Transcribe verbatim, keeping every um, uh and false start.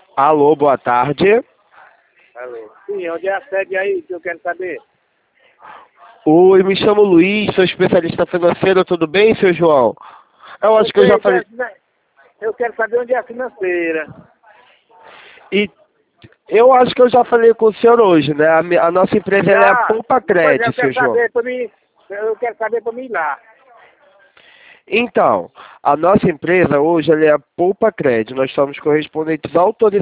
Alô, boa tarde. Alô. Sim, onde é a sede aí que eu quero saber? Oi, me chamo Luiz, sou especialista financeiro, tudo bem, seu João? Eu acho que eu já sei, falei... quero- eu quero saber onde é a financeira. E eu acho que eu já falei com o senhor hoje, né? A, mi- a nossa empresa ela é a Já, Poupa mas eu Cred, seu quero João. saber para mim, eu quero saber para mim ir lá. Então, a nossa empresa hoje ela é a Poupa Cred. Nós somos correspondentes autorizados